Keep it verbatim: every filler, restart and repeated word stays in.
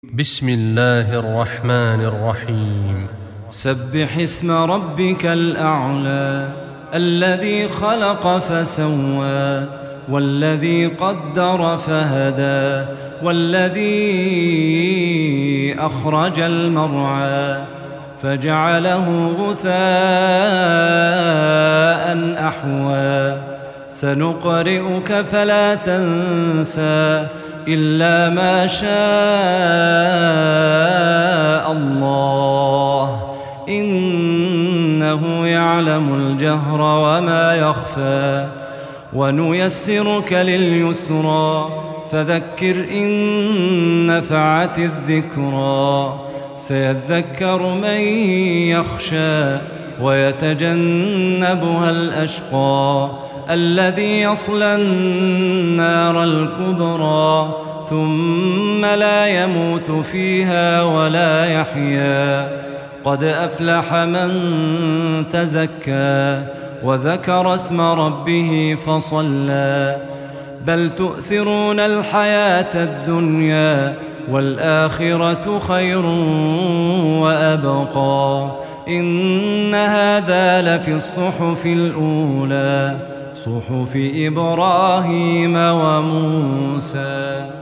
بسم الله الرحمن الرحيم. سبح اسم ربك الأعلى الذي خلق فسوى والذي قدر فهدى والذي أخرج المرعى فجعله غثاء أحوى سنقرئك فلا تنسى إلا ما شاء الله إنه يعلم الجهر وما يخفى ونيسرك لليسرى فذكر إن نفعت الذكرى سيذكر من يخشى ويتجنبها الأشقى الذي يصلى النار الكبرى ثم لا يموت فيها ولا يحيا قد أفلح من تزكى وذكر اسم ربه فصلى بل تؤثرون الحياة الدنيا والآخرة خير وأبقى إن هذا لفي الصحف الأولى صحف إبراهيم وموسى.